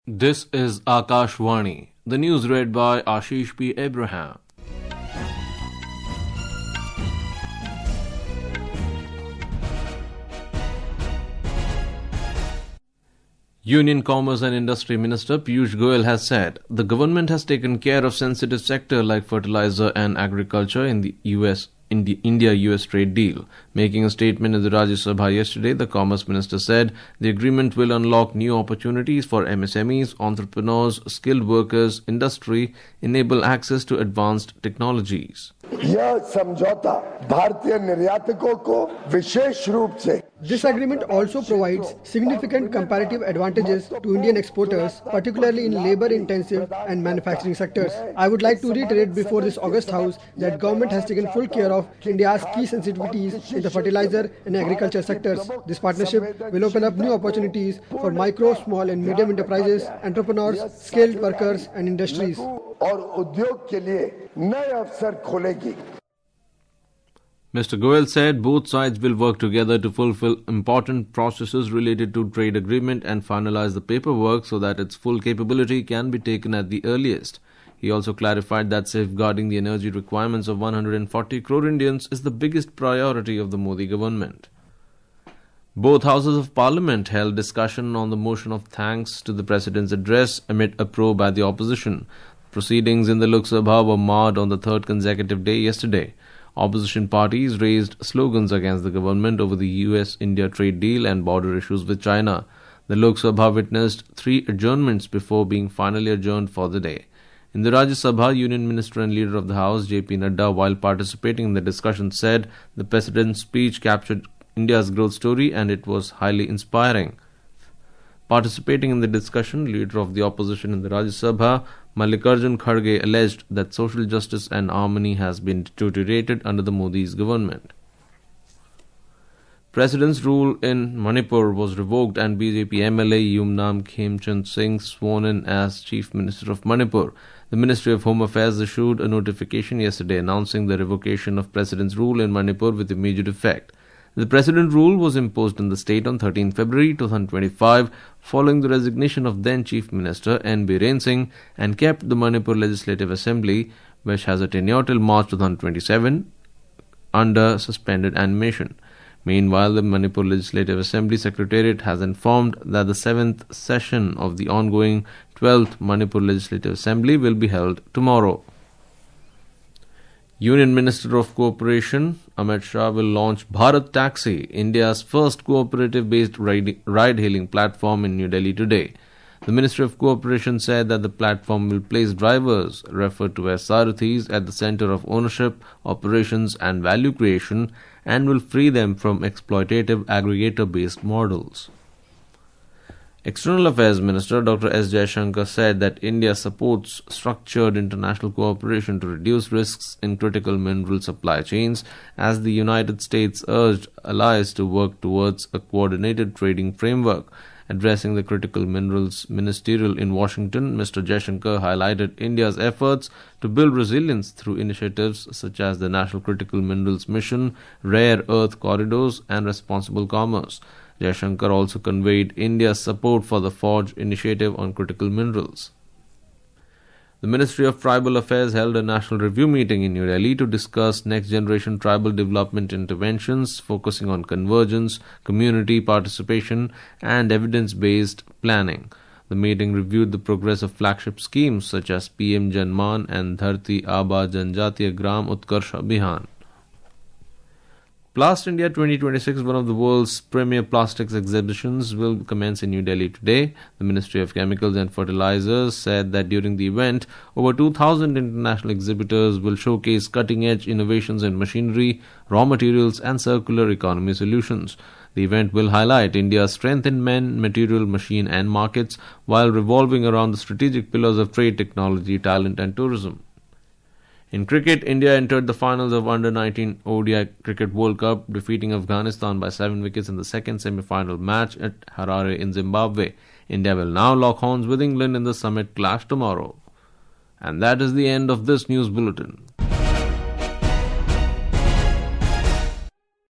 This is Akashvani. The news read by Ashish P. Abraham. Union Commerce and Industry Minister Piyush Goyal has said the government has taken care of sensitive sector like fertilizer and agriculture in the India-US trade deal. Making a statement in the Rajya Sabha yesterday, the Commerce Minister said the agreement will unlock new opportunities for MSMEs, entrepreneurs, skilled workers, industry, enable access to advanced technologies. यह समझौता भारतीय निर्यातकों को विशेष रूप से This agreement also provides significant comparative advantages to Indian exporters, particularly in labor-intensive and manufacturing sectors. I would like to reiterate before this August House that government has taken full care of India's key sensitivities in the fertilizer and agriculture sectors. This partnership will open up new opportunities for micro, small and medium enterprises, entrepreneurs, skilled workers and industries. और उद्योग के लिए नए अवसर खोलेगी. Mr. Goyal said both sides will work together to fulfill important processes related to trade agreement and finalize the paperwork so that its full capability can be taken at the earliest. He also clarified that safeguarding the energy requirements of 140 crore Indians is the biggest priority of the Modi government. Both houses of parliament held discussion on the motion of thanks to the president's address amid a probe by the opposition. Proceedings in the Lok Sabha were marred on the third consecutive day yesterday. Opposition parties raised slogans against the government over the US-India trade deal and border issues with China. The Lok Sabha witnessed 3 adjournments before being finally adjourned for the day. In the Rajya Sabha, Union Minister and Leader of the House, J.P. Nadda, while participating in the discussion, said the President's speech captured India's growth story and it was highly inspiring. Participating in the discussion, Leader of the Opposition in the Rajya Sabha, Mallikarjun Kharge, alleged that social justice and harmony has been deteriorated under the Modi's government. President's rule in Manipur was revoked and BJP MLA Yumnam Khemchand Singh sworn in as Chief Minister of Manipur. The Ministry of Home Affairs issued a notification yesterday announcing the revocation of President's rule in Manipur with immediate effect. The President rule was imposed in the state on 13 February 2025 following the resignation of then Chief Minister N. Biren Singh and kept the Manipur Legislative Assembly, which has a tenure till March 2027, under suspended animation. Meanwhile, the Manipur Legislative Assembly Secretariat has informed that the 7th session of the ongoing 12th Manipur Legislative Assembly will be held tomorrow. Union Minister of Cooperation Amit Shah will launch Bharat Taxi, India's first cooperative-based ride-hailing platform in New Delhi today. The Ministry of Cooperation said that the platform will place drivers, referred to as Sarathis, at the center of ownership, operations and value creation and will free them from exploitative aggregator-based models. External Affairs Minister Dr. S. Jaishankar said that India supports structured international cooperation to reduce risks in critical mineral supply chains as the United States urged allies to work towards a coordinated trading framework. Addressing the critical minerals ministerial in Washington, Mr. Jaishankar highlighted India's efforts to build resilience through initiatives such as the National Critical Minerals Mission, Rare Earth Corridors and Responsible Commerce. Jaishankar also conveyed India's support for the Forge initiative on critical minerals. The Ministry of Tribal Affairs held a national review meeting in New Delhi to discuss next-generation tribal development interventions focusing on convergence, community participation and evidence-based planning. The meeting reviewed the progress of flagship schemes such as PM Janman and Dharti Aba Janjatiya Gram Utkarsh Abhiyan. Plast India 2026, one of the world's premier plastics exhibitions, will commence in New Delhi today. The Ministry of Chemicals and Fertilizers said that during the event, over 2,000 international exhibitors will showcase cutting-edge innovations in machinery, raw materials and circular economy solutions. The event will highlight India's strength in men, material, machine and markets while revolving around the strategic pillars of trade, technology, talent and tourism. In cricket, India entered the finals of Under-19 ODI Cricket World Cup, defeating Afghanistan by 7 wickets in the second semi-final match at Harare in Zimbabwe. India will now lock horns with England in the summit clash tomorrow. And that is the end of this news bulletin.